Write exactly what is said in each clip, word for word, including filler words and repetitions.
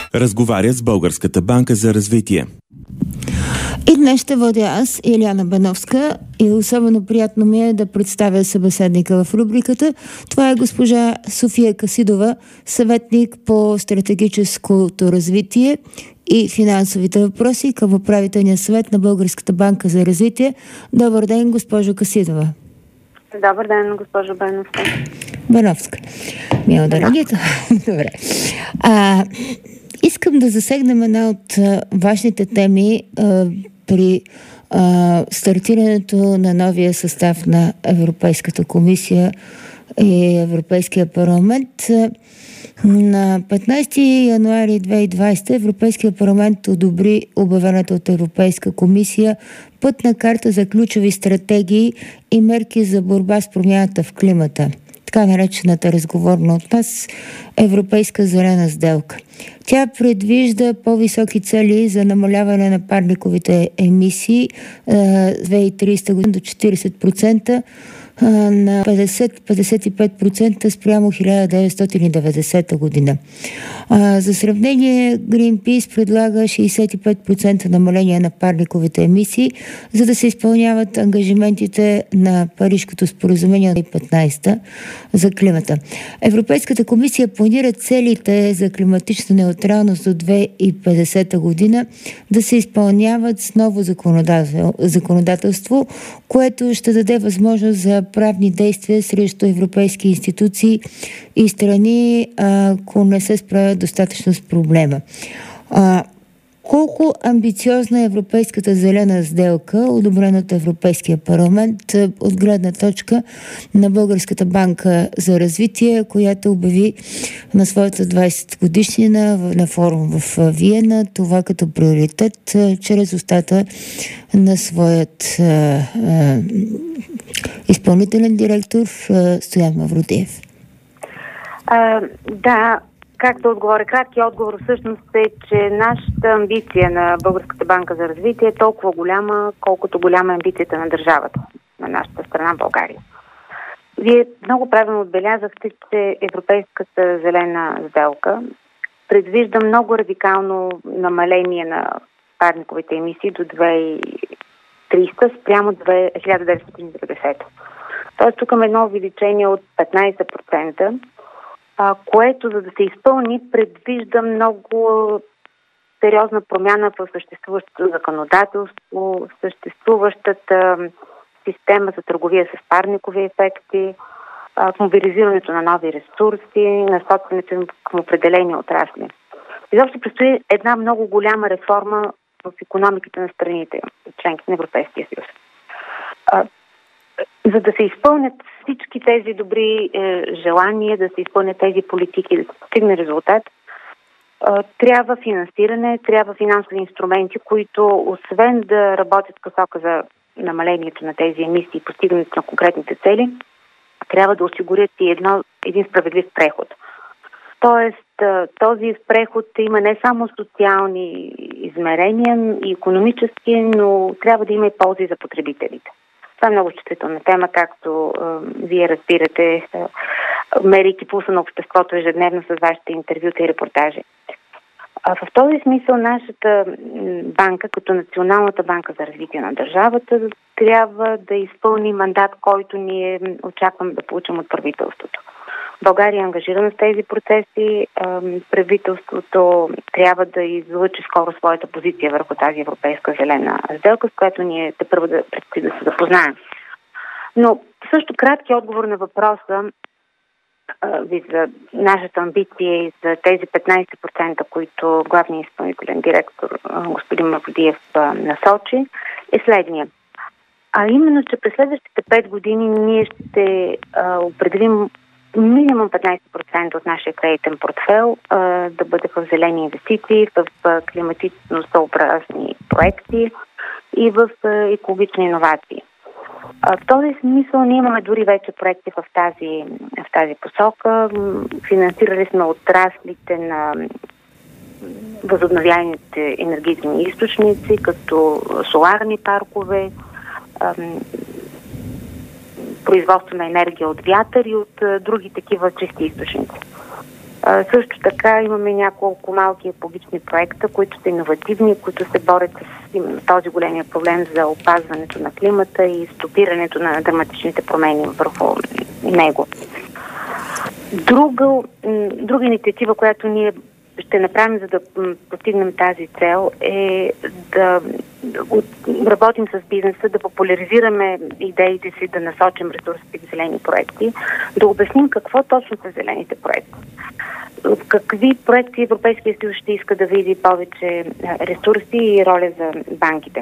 разговарят с Българската банка за развитие. И днес ще водя аз, Илияна Бановска, и особено приятно ми е да представя събеседника в рубриката. Това е госпожа София Касидова, съветник по стратегическото развитие и финансовите въпроси към управителния съвет на Българската банка за развитие. Добър ден, госпожо Касидова. Добър ден, госпожо Бановска. Бановска. Мило да радите. Добре. А, искам да засегнем една от а, важните теми а, при а, стартирането на новия състав на Европейската комисия и Европейския парламент. На петнайсети януари две хиляди и двайсета Европейския парламент одобри обявената от Европейска комисия пътна карта за ключови стратегии и мерки за борба с промяната в климата. Така наречената разговорна от нас Европейска зелена сделка. Тя предвижда по-високи цели за намаляване на парниковите емисии две хиляди и трийсета година до четирийсет процента, на петдесет до петдесет и пет процента спрямо хиляда деветстотин и деветдесета година. А, за сравнение, Greenpeace предлага шейсет и пет процента намаление на парниковите емисии, за да се изпълняват ангажиментите на Парижкото споразумение от две хиляди и петнайсета за климата. Европейската комисия планира целите за климатична неутралност до две хиляди и петдесета година да се изпълняват с ново законодател, законодателство, което ще даде възможност за правни действия срещу европейски институции и страни, ако не се справят достатъчно с проблема. А, колко амбициозна е Европейската зелена сделка, одобрена от Европейския парламент, от гледна точка на Българската банка за развитие, която обяви на своята двайсета годишнина на форум в Виена това като приоритет, чрез устата на своят а, а, изпълнителен директор а, Стоян Мавродиев. А, да, както отговоря, краткият отговор всъщност е, че нашата амбиция на Българската банка за развитие е толкова голяма, колкото голяма е амбицията на държавата, на нашата страна България. Вие много правилно отбелязахте, че Европейската зелена сделка предвижда много радикално намаление на парниковите емисии до две хиляди и трийсета спрямо хиляда деветстотин и деветдесета. Тоест тук има едно увеличение от петнайсет процента, а, което, за да се изпълни, предвижда много сериозна промяна в съществуващото законодателство, съществуващата система за търговия с парникови ефекти, а, мобилизирането на нови ресурси, насочването към определени отрасли. Изобщо предстои една много голяма реформа в икономиката на страните, членки на Европейския съюз. А, за да се изпълнят всички тези добри е, желания, да се изпълнят тези политики, да се постигне резултат, е, трябва финансиране, трябва финансови инструменти, които освен да работят в посока за намалението на тези емисии и постигането на конкретните цели, трябва да осигурят и едно, един справедлив преход. Тоест, този преход има не само социални измерения и икономически, но трябва да има и ползи за потребителите. Това е много чувствителна тема, както е, вие разбирате, е, мерейки пулса на обществото ежедневно с вашите интервюта и репортажи. А в този смисъл нашата банка, като Националната банка за развитие на държавата, трябва да изпълни мандат, който ние очакваме да получим от правителството. България е ангажирана с тези процеси. Правителството трябва да излъчи скоро своята позиция върху тази европейска зелена сделка, с която ние те първо да предстои да се запознаем. Но също кратки отговор на въпроса ви за нашата амбиция и за тези петнайсет процента, които главният изпълнителен директор господин Мавродиев насочи, е следния. А именно, че през следващите пет години ние ще а, определим минимум петнайсет процента от нашия кредитен портфел а, да бъде в зелени инвестиции, в а, климатично съобразни проекти и в а, екологични иновации. А, в този смисъл ние имаме дори вече проекти в тази, в тази посока. Финансирали сме отраслите на възобновяемите енергийни източници, като соларни паркове, а, производство на енергия от вятър и от а, други такива чисти източници. А, също така имаме няколко малки екологични проекта, които са иновативни, които се борят с този големия проблем за опазването на климата и стопирането на драматичните промени върху него. Друга, друга инициатива, която ние ще направим, за да постигнем тази цел, е да работим с бизнеса, да популяризираме идеите си, да насочим ресурсите в зелени проекти, да обясним какво точно са зелените проекти. Какви проекти Европейския съюз ще иска да види повече ресурси и роля за банките.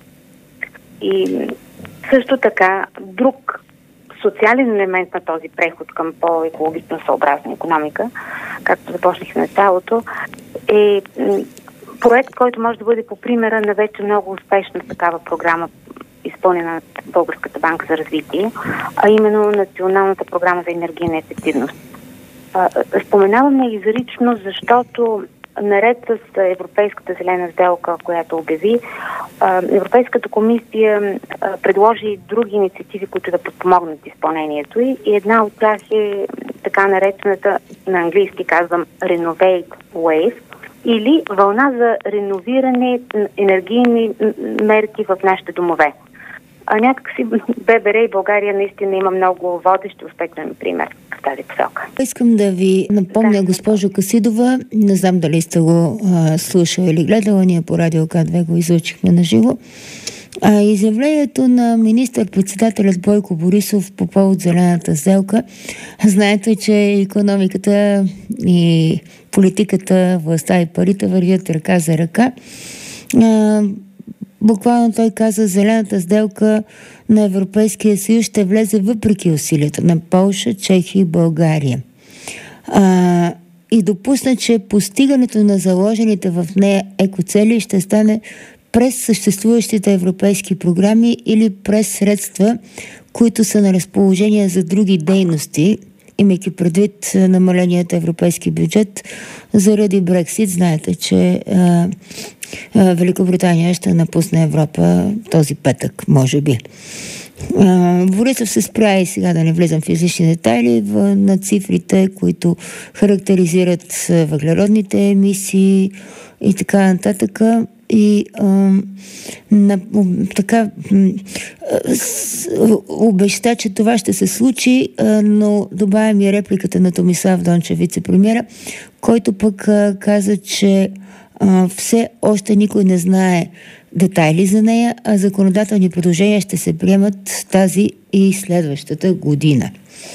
И също така, друг социален елемент на този преход към по-екологично съобразна икономика, както започнах в началото, е проект, който може да бъде по примера на вече много успешна такава програма, изпълнена от Българската банка за развитие, а именно Националната програма за енергийна ефективност. Споменаваме изрично, защото наред с Европейската зелена сделка, която обяви, Европейската комисия предложи и други инициативи, които да подпомогнат изпълнението й. И една от тях е така наречената, на английски казвам, Renovate Wave, или вълна за реновиране енергийни мерки в нашите домове. А някакси ББР и България наистина има много водещи успешен пример в тази посока. Искам да ви напомня, да. Госпожо Касидова, не знам дали сте го а, слушали или гледала, ние по Радио К две го излъчихме на живо. А изявлението на министър-председателят Бойко Борисов по повод зелената сделка, знаете, че икономиката и политиката, властта и парите вървят ръка за ръка. А, Буквално той каза, зелената сделка на Европейския съюз ще влезе въпреки усилията на Полша, Чехия и България. А, и допусна, че постигането на заложените в нея екоцели ще стане през съществуващите европейски програми или през средства, които са на разположение за други дейности, имайки предвид намаленият европейски бюджет заради Брексит. Знаете, че а, а, Великобритания ще напусне Европа този петък, може би. А, Борисов се справи, сега да не влизам в излишни детайли, в, на цифрите, които характеризират въглеродните емисии и така нататък. И а, на, така с, обеща, че това ще се случи, а, но добавям и репликата на Томислав Дончев, вице-премиера, който пък а, каза, че а, все още никой не знае детайли за нея, а законодателни предложения ще се приемат тази и следващата година.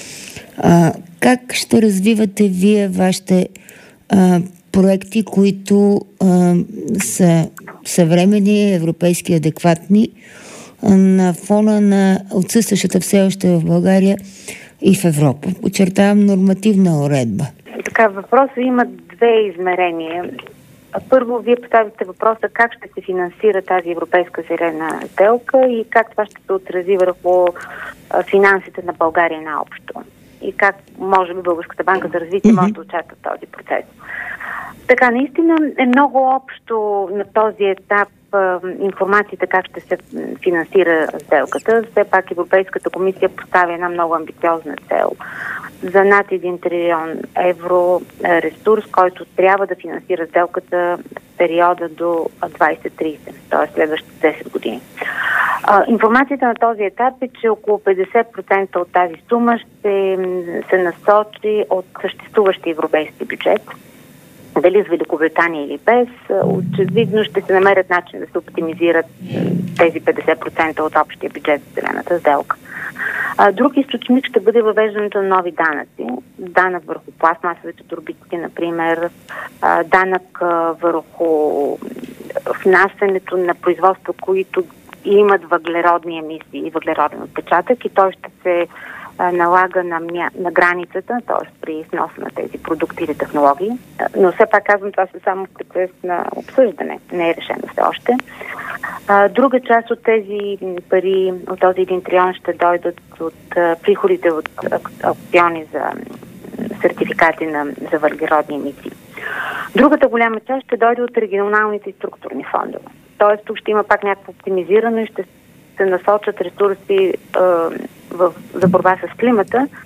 А, как ще развивате вие вашите а, проекти, които а, са съвременни, европейски, адекватни, а, на фона на отсъстващата все още в България и в Европа? Очертавам нормативна уредба. Така, въпросът има две измерения. Първо, вие поставите въпроса как ще се финансира тази европейска зелена сделка и как това ще се отрази върху а, финансите на България наобщо. И как, може би, Българската банка за развитие mm-hmm. може да участва в този процес. Така, наистина е много общо на този етап а, информацията как ще се финансира сделката. Все пак Европейската комисия поставя една много амбициозна цел за над един трилион евро ресурс, който трябва да финансира сделката в периода до двайсет трийсет, т.е. следващите десет години. А, информацията на този етап е, че около петдесет процента от тази сума ще се насочи от съществуващия европейски бюджет. Дали с Великобритания или без, очевидно ще се намерят начин да се оптимизират тези петдесет процента от общия бюджет за зелената сделка. Друг източник ще бъде въвеждането на нови данъци. Данък върху пластмасовите турбички, например, данък върху внасянето на производства, които имат въглеродни емисии и въглероден отпечатък, и той ще се налага на, мя... на границата, т.е. при сноса на тези продукти или технологии. Но все пак казвам, това са само в процес на обсъждане. Не е решено все още. Друга част от тези пари, от този един трилион, ще дойдат от приходите от аукциони за сертификати на, за въглеродни емисии. Другата голяма част ще дойде от регионалните и структурни фондове. Тоест, тук ще има пак някакво оптимизиране и ще се насочат ресурси а, в, за борба с климата,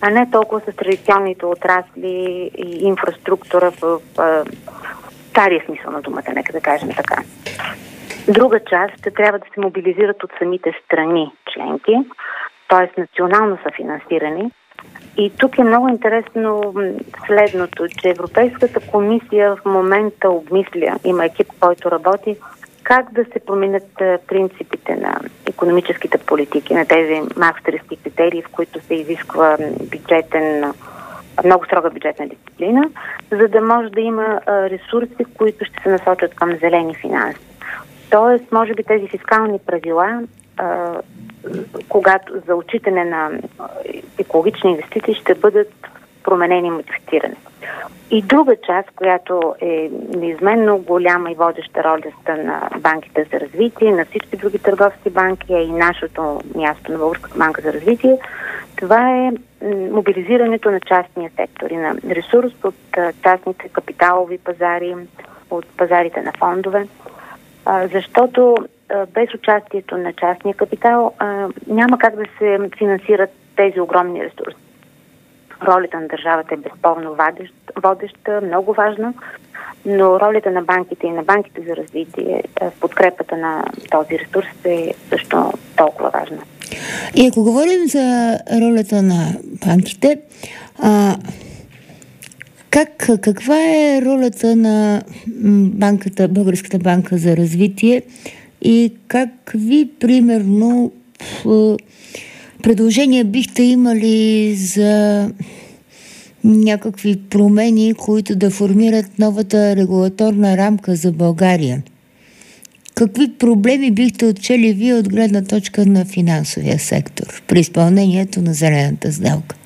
а не толкова с традиционните отрасли и инфраструктура в, в стария смисъл на думата, нека да кажем така. Друга част ще трябва да се мобилизират от самите страни членки, т.е. национално са финансирани. И тук е много интересно следното, че Европейската комисия в момента обмисля, има екип, който работи, как да се променят принципите на икономическите политики, на тези мастерски критерии, в които се изисква бюджетен, много строга бюджетна дисциплина, за да може да има ресурси, които ще се насочат към зелени финанси. Тоест, може би тези фискални правила, когато за отчитане на екологични инвестиции, ще бъдат променени и модифицирани. И друга част, която е неизменно голяма и водеща ролята на банките за развитие, на всички други търговски банки, а и нашето място на Българската банка за развитие, това е мобилизирането на частния сектор и на ресурс от частните капиталови пазари, от пазарите на фондове, защото без участието на частния капитал няма как да се финансират тези огромни ресурси. Ролята на държавата е безспорно водеща, много важна, но ролята на банките и на банките за развитие в подкрепата на този ресурс е също толкова важна. И ако говорим за ролята на банките, а, как, каква е ролята на банката, Българската банка за развитие и как ви, примерно, предложения бихте имали за някакви промени, които да формират новата регулаторна рамка за България? Какви проблеми бихте отчели вие от гледна точка на финансовия сектор при изпълнението на зелената сделка?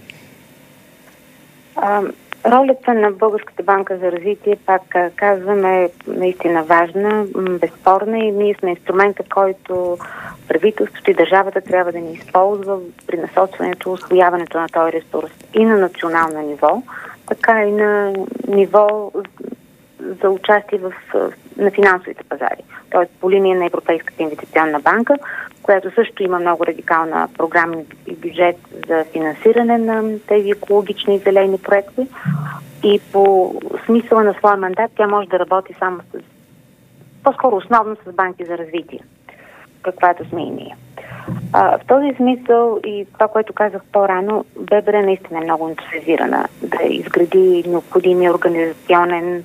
А, ролята на Българската банка за развитие, пак казваме, е наистина важна, безспорна и ние сме инструмента, който правителството и държавата трябва да ни използва при насочването, усвояването на този ресурс и на национално ниво, така и на ниво за участие в, на финансовите пазари. Т.е. по линия на Европейската инвестиционна банка, която също има много радикална програма и бюджет за финансиране на тези екологични и зелени проекти. И по смисъла на своя мандат тя може да работи само с, по-скоро основно с банки за развитие, каквато сме и ние. А, в този смисъл и това, което казах по-рано, ББР наистина е много ентусиазирана да изгради необходимия организационен,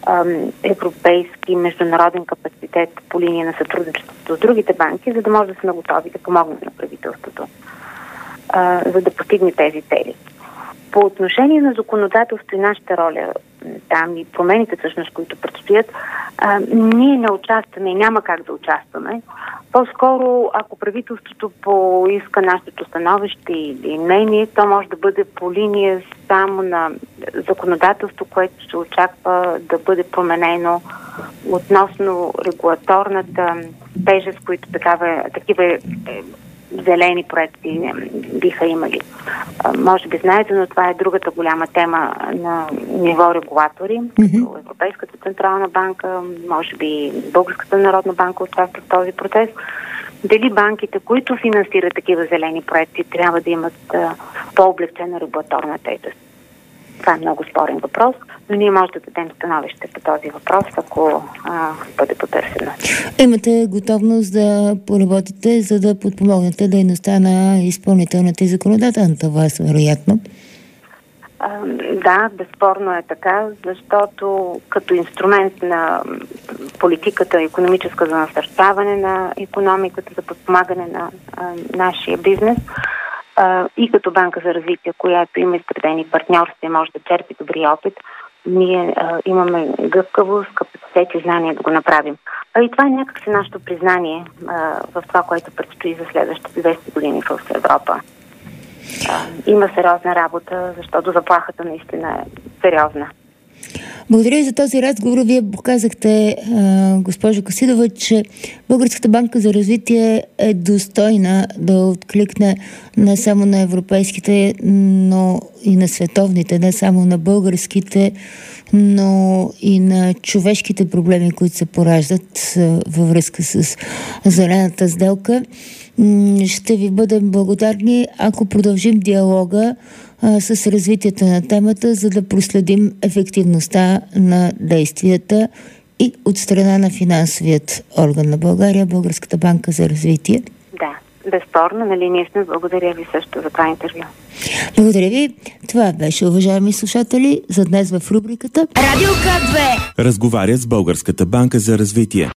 европейски, международен капацитет по линия на сътрудничеството с другите банки, за да може да сме готови да помогнем на правителството, а, за да постигне тези цели. По отношение на законодателство и нашата роля там и промените, всъщност, които предстоят, а, ние не участваме и няма как да участваме. По-скоро, ако правителството поиска нашето становище или мнение, то може да бъде по линия само на законодателство, което се очаква да бъде променено относно регулаторната тежест, които такава, такива зелени проекти биха имали. Може би знаете, но това е другата голяма тема на ниво регулатори, mm-hmm. Европейската централна банка, може би Българската народна банка участва в този процес. Дали банките, които финансират такива зелени проекти, трябва да имат по-облегчена регулаторна тежест? Това е много спорен въпрос, но ние може да дадем становище по този въпрос, ако а, бъде потърсено. Имате готовност да поработите, за да подпомогнете дейността на изпълнителната и законодателната власт, вероятно? А, да, безспорно е така, защото като инструмент на политиката икономическа за насърчаване на икономиката, за подпомагане на а, нашия бизнес, Uh, и като банка за развитие, която има изградени партньорства и може да черпи добри опит, ние uh, имаме гъвкавост, капацитет и знание да го направим. А и това е някакси нашето признание uh, в това, което предстои за следващите двеста години в Европа. Uh, има сериозна работа, защото заплахата наистина е сериозна. Благодаря за този разговор. Вие показахте, госпожо Касидова, че Българската банка за развитие е достойна да откликне не само на европейските, но и на световните, не само на българските, но и на човешките проблеми, които се пораждат във връзка с зелената сделка. Ще ви бъдем благодарни, ако продължим диалога а, с развитието на темата, за да проследим ефективността на действията и от страна на финансовият орган на България, Българската банка за развитие. Да, безспорно, нали ние сме. Благодаря ви също за това интервю. Благодаря ви. Това беше, уважаеми слушатели, за днес в рубриката Радио К две. Разговаря с Българската банка за развитие.